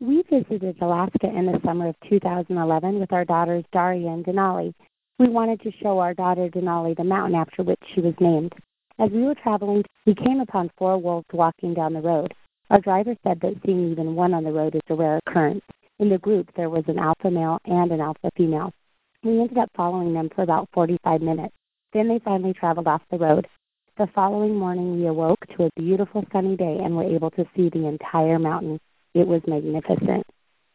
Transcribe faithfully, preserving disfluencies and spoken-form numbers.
We visited Alaska in the summer of two thousand eleven with our daughters Daria and Denali. We wanted to show our daughter Denali the mountain after which she was named. As we were traveling, we came upon four wolves walking down the road. Our driver said that seeing even one on the road is a rare occurrence. In the group, there was an alpha male and an alpha female. We ended up following them for about forty-five minutes. Then they finally traveled off the road. The following morning, we awoke to a beautiful sunny day and were able to see the entire mountain. It was magnificent.